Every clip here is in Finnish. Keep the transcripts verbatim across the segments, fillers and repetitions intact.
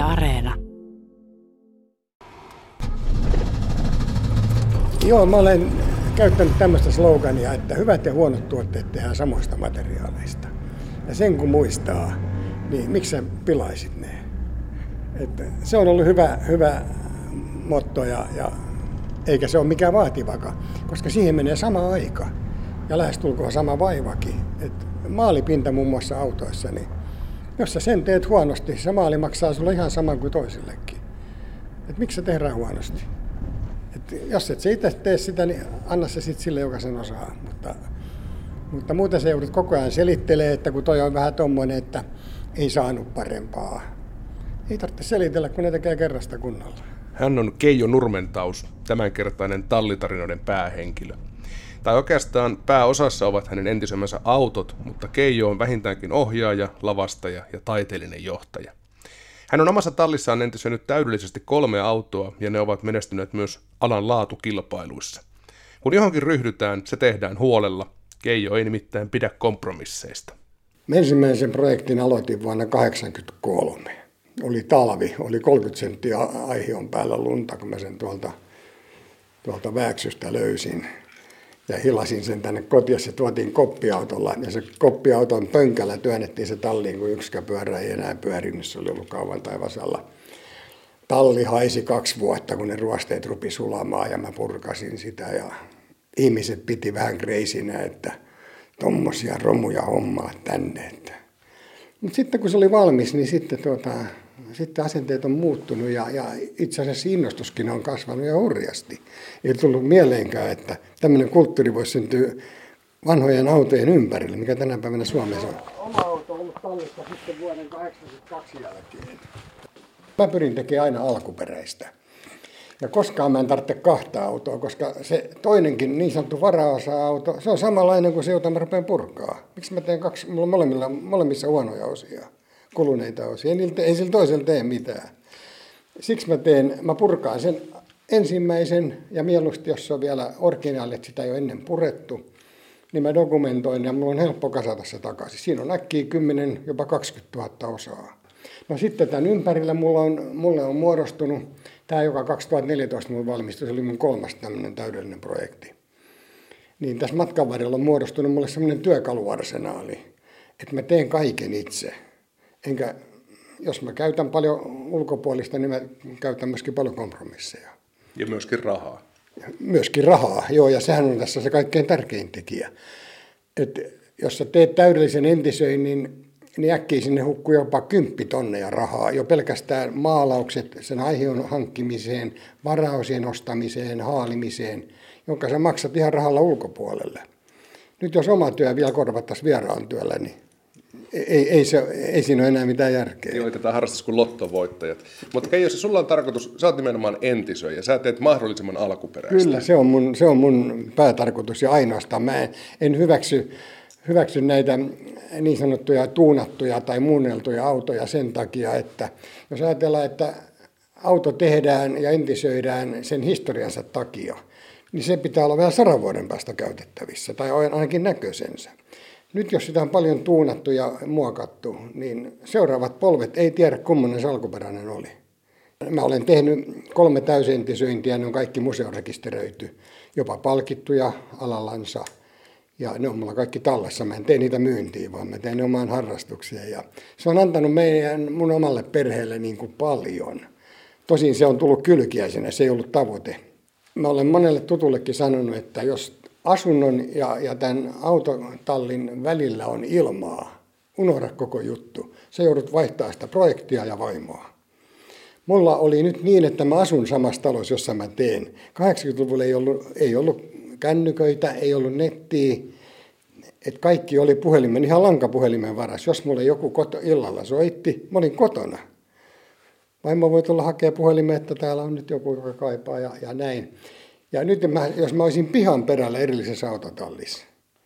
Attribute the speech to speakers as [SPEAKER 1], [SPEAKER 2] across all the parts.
[SPEAKER 1] Areena.
[SPEAKER 2] Joo, mä olen käyttänyt tämmöistä slogania, että hyvät ja huonot tuotteet tehdään samoista materiaaleista. Ja sen kun muistaa, niin miksi sä pilaisit ne? Että se on ollut hyvä, hyvä motto ja, ja eikä se ole mikään vaativakaan, koska siihen menee sama aika ja lähestulkoon sama vaivakin. Et maalipinta muun muassa autoissa, niin jos sä sen teet huonosti, se maali maksaa sulle ihan sama kuin toisillekin. Et miksi se tehdään huonosti? Et jos et sä itse tee sitä, niin anna se sitten sille, joka sen osaa. Mutta, mutta muuten se joudut koko ajan selittelee, että kun toi on vähän tommoinen, että ei saanut parempaa. Ei tarvitse selitellä, kun ne tekee kerrasta kunnolla.
[SPEAKER 3] Hän on Keijo Nurmentaus, tämänkertainen tallitarinoiden päähenkilö. Tai oikeastaan pääosassa ovat hänen entisemmänsä autot, mutta Keijo on vähintäänkin ohjaaja, lavastaja ja taiteellinen johtaja. Hän on omassa tallissaan entisöinyt täydellisesti kolme autoa ja ne ovat menestyneet myös alan laatukilpailuissa. Kun johonkin ryhdytään, se tehdään huolella. Keijo ei nimittäin pidä kompromisseista.
[SPEAKER 2] Ensimmäisen projektin aloitin vuonna tuhatyhdeksänsataakahdeksankymmentäkolme. Oli talvi, oli kolmekymmentä senttiä aihion päällä lunta, kun mä sen tuolta, tuolta Vääksystä löysin. Ja hilasin sen tänne kotiin ja se tuotiin koppiautolla. Ja se koppiauton pönkällä työnnettiin se talliin, kun yksikään pyörä ei enää pyörinyt. Se oli ollut kauan taivasalla. Talli haisi kaksi vuotta, kun ne ruosteet rupi sulamaan ja mä purkasin sitä. Ja ihmiset piti vähän kreisinä, että tommosia romuja hommaa tänne. Mutta sitten kun se oli valmis, niin sitten, tuota, sitten asenteet on muuttunut ja, ja itse asiassa innostuskin on kasvanut ja hurjasti. Ei tullut mieleenkään, että tämmöinen kulttuuri voisi syntyä vanhojen autojen ympärille, mikä tänä päivänä Suomessa on. Oma auto on ollut tallissa sitten vuoden tuhatyhdeksänsataakahdeksankymmentäkaksi jälkeen. Mä pyrin tekemään aina alkuperäistä. Ja koskaan mä en tarvitse kahta autoa, koska se toinenkin niin sanottu varaosa-auto, se on samanlainen kuin se, jota mä rupean purkaa. Miksi mä teen kaksi, mulla on molemmilla, molemmissa huonoja osia, kuluneita osia, ei, ei sillä toisella tee mitään. Siksi mä teen, mä purkaan sen ensimmäisen ja mieluusti, jos se on vielä originaali, että sitä ei ole ennen purettu, niin mä dokumentoin ja mulla on helppo kasata se takaisin. Siinä on äkkiä kymmenen, jopa kaksikymmentätuhatta osaa. No sitten tämän ympärillä mulla on, mulle on muodostunut, tämä joka kaksituhattaneljätoista mulla valmistui, se oli mun kolmas tämmöinen täydellinen projekti. Niin tässä matkan varrella on muodostunut mulle semmoinen työkaluarsenaali, että mä teen kaiken itse. Enkä, jos mä käytän paljon ulkopuolista, niin mä käytän myöskin paljon kompromisseja.
[SPEAKER 3] Ja myöskin rahaa.
[SPEAKER 2] Myöskin rahaa, joo, ja sehän on tässä se kaikkein tärkein tekijä. Että jos sä teet täydellisen entisöinnin, niin äkkiä sinne hukkuu jopa kymppitonneja rahaa. Jo pelkästään maalaukset sen aihion hankkimiseen, varaosien ostamiseen, haalimiseen, jonka sä maksat ihan rahalla ulkopuolelle. Nyt jos oma työ vielä korvattaisiin vieraan työllä, niin ei, ei, se, ei siinä ole enää mitään järkeä.
[SPEAKER 3] Niin otetaan harrastus kuin lottovoittajat. Mutta Keijo, se sulla on tarkoitus, sä oot nimenomaan entisöijä, sä teet mahdollisimman alkuperäistä.
[SPEAKER 2] Kyllä, se on mun, se on mun päätarkoitus ja ainoastaan. Mä en, en hyväksy, hyväksy näitä niin sanottuja tuunattuja tai muunneltuja autoja sen takia, että jos ajatellaan, että auto tehdään ja entisöidään sen historiansa takia, niin se pitää olla vielä sadan vuoden päästä käytettävissä tai ainakin näköisensä. Nyt jos sitä on paljon tuunattu ja muokattu, niin seuraavat polvet ei tiedä, kummonen se alkuperäinen oli. Mä olen tehnyt kolme täysentisöintiä, ne on kaikki museorekisteröity, jopa palkittuja alallansa. Ja ne on mulla kaikki tallessa. Mä en tee niitä myyntiin, vaan mä teen ne omaan harrastukseen. Ja se on antanut meidän, mun omalle perheelle niin kuin paljon. Tosin se on tullut kylkiäisenä, se ei ollut tavoite. Mä olen monelle tutullekin sanonut, että jos asunnon ja, ja tämän autotallin välillä on ilmaa, unohda koko juttu. Sä joudut vaihtaa sitä projektia ja vaimoa. Mulla oli nyt niin, että mä asun samassa talossa, jossa mä teen. kahdeksankymmentäluvulla ei ollut, ei ollut kännyköitä, ei ollut nettiä, että kaikki oli puhelimen, ihan lankapuhelimen varassa. Jos mulle joku koto, illalla soitti, mä olin kotona. Vaimo voi tulla hakemaan puhelimeen, että täällä on nyt joku, joka kaipaa ja, ja näin. Ja nyt mä, jos mä olisin pihan perällä erillisessä autotallissa,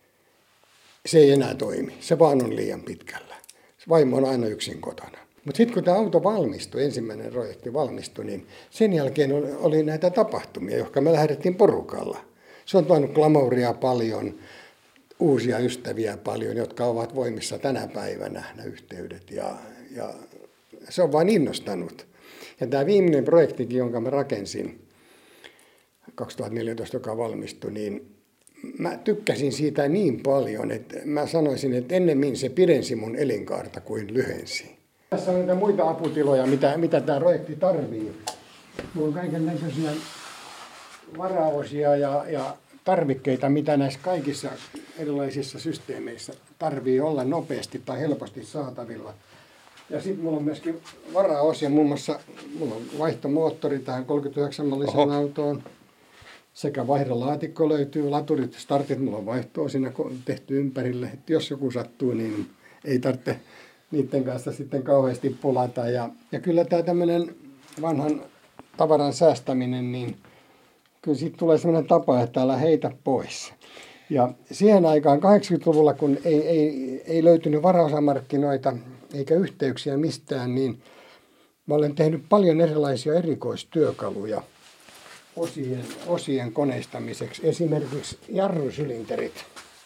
[SPEAKER 2] se ei enää toimi. Se vaan on liian pitkällä. Vaimo on aina yksin kotona. Mutta sitten kun tämä auto valmistui, ensimmäinen projekti valmistui, niin sen jälkeen oli, oli näitä tapahtumia, jotka me lähdettiin porukalla. Se on tuonut glamouria paljon, uusia ystäviä paljon, jotka ovat voimissa tänä päivänä, nämä yhteydet. Ja, ja se on vain innostanut. Ja tämä viimeinen projektikin, jonka mä rakensin kaksituhattaneljätoista, joka valmistui, niin mä tykkäsin siitä niin paljon, että mä sanoisin, että ennemmin se pidensi mun elinkaarta kuin lyhensi. Tässä on näitä muita aputiloja, mitä, mitä tämä projekti tarvii. Mulla on kaiken näköisiä varaosia ja, ja tarvikkeita, mitä näissä kaikissa erilaisissa systeemeissä tarvii olla nopeasti tai helposti saatavilla. Ja sitten mulla on myöskin varaosia, muun muassa mulla on vaihtomoottori tähän kolmekymmentäyhdeksän malliseen autoon. Sekä vaihdelaatikko löytyy, laturit, startit, mulla on vaihtoa siinä tehty ympärille. Että jos joku sattuu, niin ei tarvitse niiden kanssa sitten kauheasti pulata. Ja, ja kyllä tämä tämmöinen vanhan tavaran säästäminen, niin kyllä siitä tulee sellainen tapa, että älä heitä pois. Ja siihen aikaan kahdeksankymmentäluvulla, kun ei, ei, ei löytynyt varaosamarkkinoita eikä yhteyksiä mistään, niin mä olen tehnyt paljon erilaisia erikoistyökaluja osien, osien koneistamiseksi. Esimerkiksi jarrusylinterit.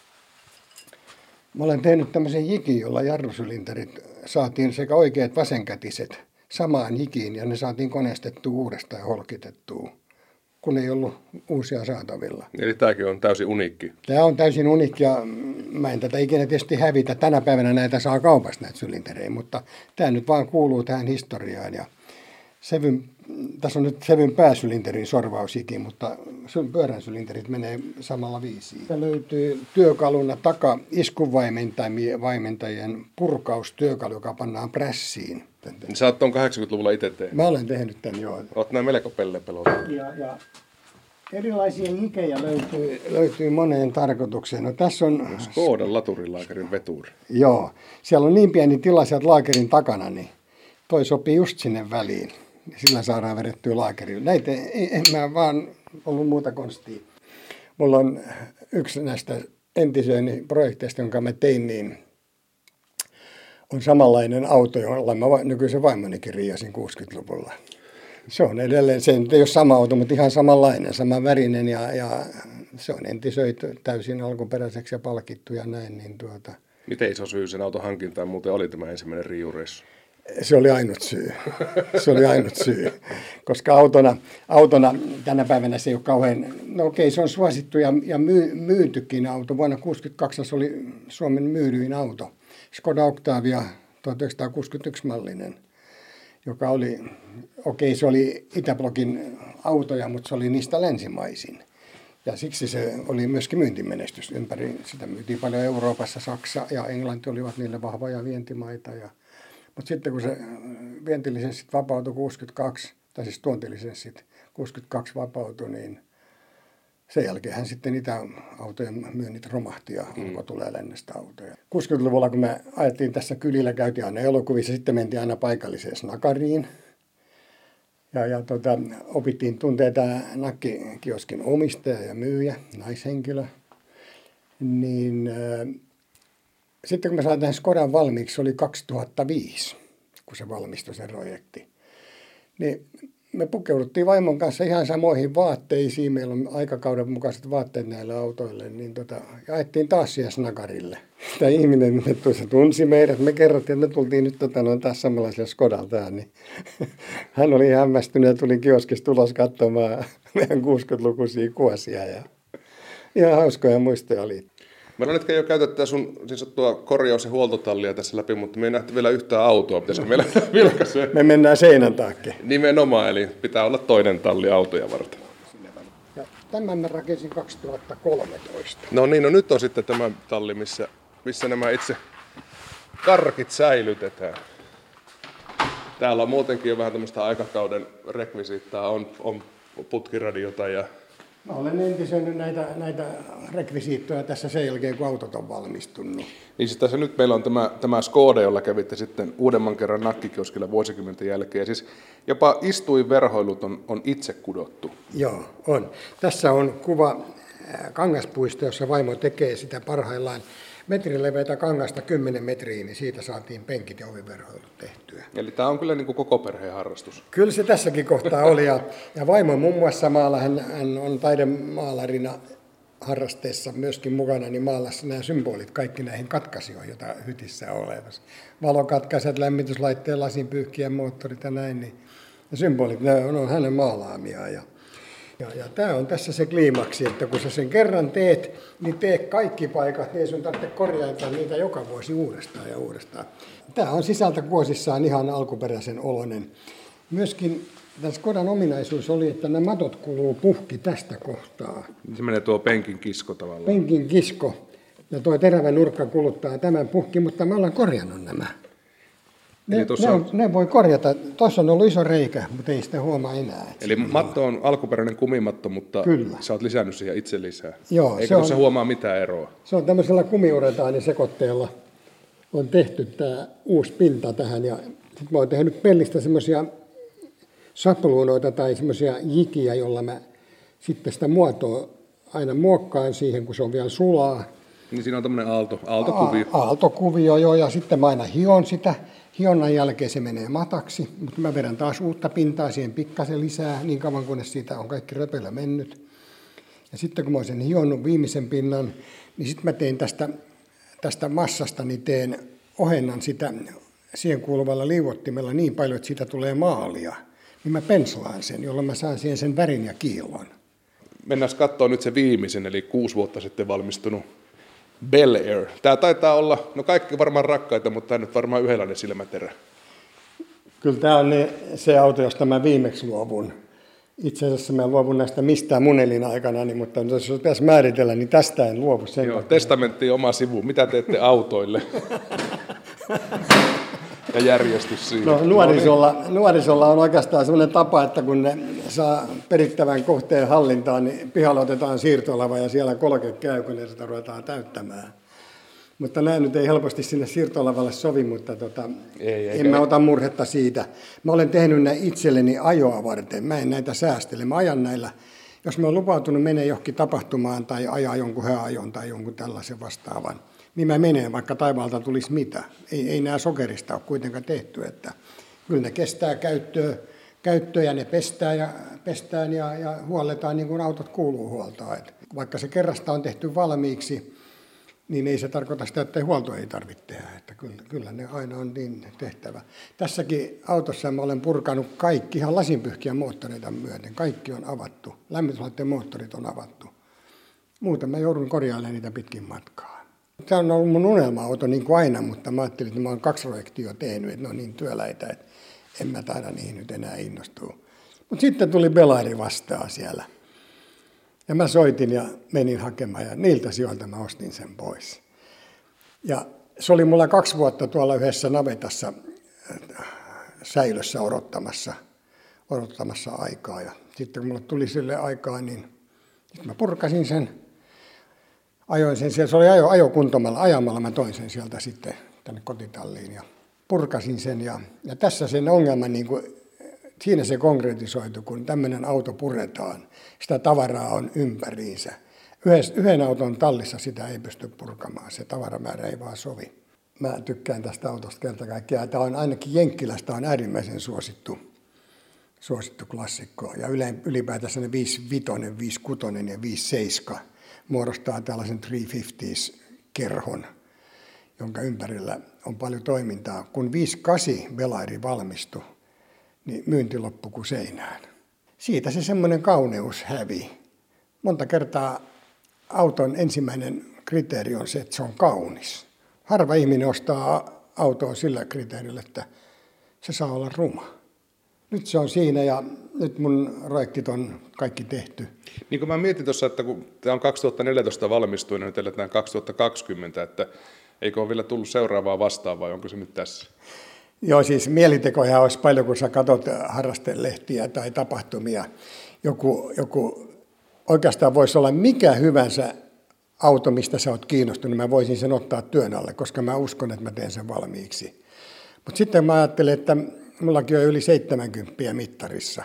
[SPEAKER 2] Mä olen tehnyt tämmöisen jikin, jolla jarrusylinterit saatiin sekä oikeat vasenkätiset samaan jikiin ja ne saatiin koneistettua uudestaan ja holkitettua, kun ei ollut uusia saatavilla.
[SPEAKER 3] Eli tämäkin on täysin uniikki.
[SPEAKER 2] Tämä on täysin uniikki ja mä en tätä ikinä tietysti hävitä. Tänä päivänä näitä saa kaupasta näitä sylinterejä, mutta tämä nyt vaan kuuluu tähän historiaan. Ja sevyn, tässä on nyt sevyn pääsylinterin sorvausjikin, mutta pyörän sylinterit menee samalla viisiin. Tämä löytyy työkaluna taka iskunvaimentajien purkaustyökalu, joka pannaan prässiin.
[SPEAKER 3] Niin sä oot tuon kahdeksankymmentäluvulla itse tehnyt?
[SPEAKER 2] Mä olen tehnyt tämän, joo.
[SPEAKER 3] Oot näin melko pellepelota.
[SPEAKER 2] Ja, ja erilaisia jikejä löytyy, löytyy moneen tarkoitukseen. No, tässä on
[SPEAKER 3] Skodan laturilaakerin veturi.
[SPEAKER 2] Joo. Siellä on niin pieni tila sieltä laakerin takana, niin toi sopii just sinne väliin. Sillä saadaan vedettyä laakeriin. Näitä ei, en mä vaan ollut muuta konstia. Mulla on yksi näistä entisöinnin projekteista, jonka mä tein, niin on samanlainen auto, jolla mä nykyisen vaimonikin riiasin kuusikymmentäluvulla. Se on edelleen, se ei ole sama auto, mutta ihan samanlainen, sama värinen ja, ja se on entisöity täysin alkuperäiseksi ja palkittu ja näin. Niin tuota.
[SPEAKER 3] Miten iso syy sen auton hankintaan muuten oli tämä ensimmäinen riiureissu?
[SPEAKER 2] Se oli ainut syy. Se oli ainut syy. Koska autona, autona tänä päivänä se ei ole kauhean, no okei, se on suosittu ja, ja myy, myytykin auto. Vuonna tuhatyhdeksänsataakuusikymmentäkaksi se oli Suomen myydyin auto. Skoda Octavia tuhatyhdeksänsataakuusikymmentäyksi mallinen, joka oli, okei, se oli Itäblokin autoja, mutta se oli niistä länsimaisin. Ja siksi se oli myöskin myyntimenestys ympäri. Sitä myytiin paljon Euroopassa, Saksa ja Englanti olivat niille vahvoja vientimaita. Ja mutta sitten kun se vientilisenssit vapautui kuusikymmentäkaksi, tai siis tuontilisenssit kuusikymmentäkaksi vapautui, niin sen jälkeen sitten niitä autojen myynnit romahti ja mm. alkoi tulee lännestä autoja. kuusikymmentäluvulla, kun me ajettiin tässä kylillä, käytiin aina elokuvissa, sitten mentiin aina paikalliseen snakariin. Ja, ja tota, opittiin tuntea tämä nakkikioskin omistaja ja myyjä, naishenkilö. Niin äh, sitten kun me saatiin Skodan valmiiksi, se oli kaksituhattaviisi, kun se valmistui se projekti. Niin me pukeuduttiin vaimon kanssa ihan samoihin vaatteisiin. Meillä on aikakauden mukaiset vaatteet näille autoille. Niin tota, ja ajettiin taas siihen snakarille. Tämä ihminen se tunsi meidät. Me kerrottiin, että me tultiin nyt tota, noin taas samanlaisella Skodalta. Niin hän oli hämmästynyt ja tuli kioskista tulos katsomaan meidän kuusikymmentälukuisia kuosia. Ja ihan hauskoja muistoja oli.
[SPEAKER 3] Meillä on nytkin jo käytetty sun siis tuo korjaus- ja huoltotallia tässä läpi, mutta me ei nähty vielä yhtään autoa. Pitäisikö meillä vilkaisee?
[SPEAKER 2] Me mennään seinän taakke.
[SPEAKER 3] Nimenomaan, eli pitää olla toinen talli autoja varten.
[SPEAKER 2] Ja tämän mä rakensin kaksituhattakolmetoista.
[SPEAKER 3] No niin, no nyt on sitten tämä talli, missä, missä nämä itse karkit säilytetään. Täällä on muutenkin jo vähän tämmöistä aikakauden rekvisiittaa, on, on putkiradiota ja
[SPEAKER 2] mä olen entisöinyt näitä, näitä rekvisiittoja tässä sen jälkeen, kun autot on valmistunut.
[SPEAKER 3] Niin siis tässä nyt meillä on tämä, tämä Skoda, jolla kävitte sitten uudemman kerran nakkikioskilla vuosikymmenten jälkeen. Ja siis jopa istuinverhoilut on, on itse kudottu.
[SPEAKER 2] Joo, on. Tässä on kuva kangaspuista, jossa vaimo tekee sitä parhaillaan. Metrin leveätä kangasta kymmenen metriä, niin siitä saatiin penkit ja oviverhoilut tehtyä.
[SPEAKER 3] Eli tämä on kyllä niin kuin koko perheen harrastus.
[SPEAKER 2] Kyllä se tässäkin kohtaa oli. Ja, ja vaimo muun muassa maalla, hän, hän on taidemaalarina harrasteessa myöskin mukana, niin maalasi nämä symbolit kaikki näihin katkaisijoihin, joita hytissä on olevassa. Valokatkaisijat, lämmityslaitteen, lasinpyyhkiä, moottorit ja näin. Niin ja symbolit, ne on hänen maalaamiaan. Ja, ja, ja tämä on tässä se kliimaksi, että kun sä sen kerran teet, niin tee kaikki paikat, niin sun tarvitse korjaita niitä joka vuosi uudestaan ja uudestaan. Tämä on sisältökuosissaan ihan alkuperäisen oloinen. Myöskin tässä Škodan ominaisuus oli, että nämä matot kuluu puhki tästä kohtaa.
[SPEAKER 3] Se menee tuo penkin kisko tavallaan.
[SPEAKER 2] Penkin kisko. Ja tuo terävä nurkka kuluttaa tämän puhki, mutta me ollaan korjannut nämä. Ne, ne, on, ne voi korjata. Tuossa on ollut iso reikä, mutta ei sitä huomaa enää.
[SPEAKER 3] Eli matto on alkuperäinen kumimatto, mutta Kyllä. sä oot lisännyt siihen itse lisää.
[SPEAKER 2] Joo,
[SPEAKER 3] Eikö tuossa huomaa mitään eroa?
[SPEAKER 2] Se on tämmöisellä kumiuretaanisekoitteella on tehty tämä uusi pinta tähän. Ja sitten mä oon tehnyt pellistä semmoisia sapluunoita tai semmoisia jikiä, jolla mä sitten sitä muotoa aina muokkaan siihen, kun se on vielä sulaa.
[SPEAKER 3] Niin siinä on tämmöinen aalto, aaltokuvio.
[SPEAKER 2] A- aaltokuvio, joo, ja sitten mä aina hion sitä. Hionnan jälkeen se menee mataksi, mutta mä vedän taas uutta pintaa siihen pikkasen lisää, niin kauan kunnes siitä on kaikki röpelä mennyt. Ja sitten kun mä oon sen hionnut viimeisen pinnan, niin sitten mä teen tästä, tästä massasta, niin teen ohennan sitä siihen kuuluvalla liuottimella niin paljon, että siitä tulee maalia. Niin mä penslaan sen, jolloin mä saan siihen sen värin ja kiilon.
[SPEAKER 3] Mennään katsoa nyt se viimeisen, eli kuusi vuotta sitten valmistunut Bel Air. Tämä taitaa olla, no kaikki varmaan rakkaita, mutta tämä nyt varmaan yhdenlainen silmäterä.
[SPEAKER 2] Kyllä tämä on ne, se auto, josta mä viimeksi luovun. Itse asiassa mä luovun näistä mistään mun elinaikana, niin, mutta jos pitäisi määritellä, niin tästä en luovu sen.
[SPEAKER 3] Joo, testamentti oma sivu. Mitä teette autoille? Ja järjestys siihen.
[SPEAKER 2] No, nuorisolla, nuorisolla on oikeastaan sellainen tapa, että kun ne saa perittävän kohteen hallintaan, niin pihalla otetaan siirtolava ja siellä kolke käy, kun ne sitä ruvetaan täyttämään. Mutta nämä nyt ei helposti sinne siirtolavalle sovi, mutta tota, ei, en mä ota murhetta siitä. Mä olen tehnyt ne itselleni ajoa varten. Mä en näitä säästele. Mä ajan näillä, jos mä oon lupautunut menee johonkin tapahtumaan tai ajaa jonkun hääajon tai jonkun tällaisen vastaavan, niin mä menen, vaikka taivaalta tulisi mitä. Ei, ei nämä sokerista ole kuitenkaan tehty, että kyllä ne kestää käyttöä, käyttöä ja ne pestään ja, pestään ja, ja huolletaan niin kuin autot kuuluu huoltaa. Et vaikka se kerrasta on tehty valmiiksi, niin ei se tarkoita sitä, että huolto ei tarvitse tehdä. Että kyllä, kyllä ne aina on niin tehtävä. Tässäkin autossa mä olen purkanut kaikki ihan lasinpyhkiä moottoreita myöten. Kaikki on avattu. Lämmityslaitteen moottorit on avattu. Muuten mä joudun korjailemaan niitä pitkin matkaa. Tämä on ollut mun unelma-auto niin kuin aina, mutta mä ajattelin, että mä oon kaksi projektia tehnyt, että ne on niin työläitä, että en mä taida niihin nyt enää innostua. Mutta sitten tuli Belairi vastaan siellä. Ja mä soitin ja menin hakemaan ja niiltä sijoilta mä ostin sen pois. Ja se oli mulla kaksi vuotta tuolla yhdessä navetassa säilössä odottamassa, odottamassa aikaa. Ja sitten kun mulle tuli sille aikaa, niin sitten mä purkasin sen. Ajoin sen siellä, se oli ajo, ajokuntomalla, ajamalla mä toin sen sieltä sitten tänne kotitalliin ja purkasin sen. Ja, ja tässä sen ongelma, niin kuin, siinä se konkretisoitu, kun tämmöinen auto puretaan, sitä tavaraa on ympäriinsä. Yhden, yhden auton tallissa sitä ei pysty purkamaan, se tavaramäärä ei vaan sovi. Mä tykkään tästä autosta kerta kaikkiaan. Tämä on ainakin Jenkkilästä on äärimmäisen suosittu, suosittu klassikko. Ja ylipäätänsä ne viisi viisi, viisi kuusi ja viisi seitsemän muodostaa tällaisen kolmesataaviisikymmentä-kerhon, jonka ympärillä on paljon toimintaa. Kun viisi kahdeksan Belairi valmistui, niin myynti loppui kuin seinään. Siitä se semmoinen kauneus hävi. Monta kertaa auton ensimmäinen kriteeri on se, että se on kaunis. Harva ihminen ostaa autoa sillä kriteerillä, että se saa olla ruma. Nyt se on siinä ja nyt mun projektit on kaikki tehty.
[SPEAKER 3] Niin kuin mä mietin tuossa, että kun tämä on kaksituhattaneljätoista valmistuin ja nyt eletään kaksituhattakaksikymmentä, että eikö ole vielä tullut seuraavaa vastaan vai onko se nyt tässä?
[SPEAKER 2] Joo, siis mielitekoja olisi paljon, kun sä katsot harrastelehtiä tai tapahtumia. Joku, joku oikeastaan voisi olla mikä hyvänsä auto, mistä sä oot kiinnostunut, mä voisin sen ottaa työn alle, koska mä uskon, että mä teen sen valmiiksi. Mutta sitten mä ajattelen, että mullakin on yli seitsemänkymmentä mittarissa.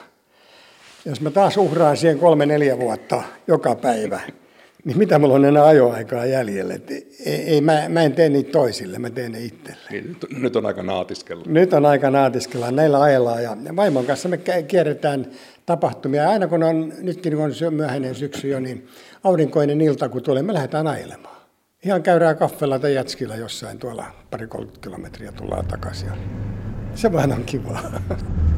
[SPEAKER 2] Jos mä taas uhraan siihen kolme, neljä vuotta joka päivä, niin mitä mulla on enää ajoaikaa jäljellä? Et ei, ei, mä, mä en tee niitä toisille, mä teen ne itselle.
[SPEAKER 3] Niin, nyt, nyt on aika naatiskella.
[SPEAKER 2] Nyt on aika naatiskella, näillä ajellaan ja vaimon kanssa me kierretään tapahtumia. Aina kun on, nytkin kun on myöhäinen syksy jo, niin aurinkoinen ilta kun tulee, me lähdetään ajelemaan. Ihan käydään kaffella tai jätskillä jossain tuolla pari kolmekymmentä kilometriä tullaan takaisin. Se vaan on kivaa.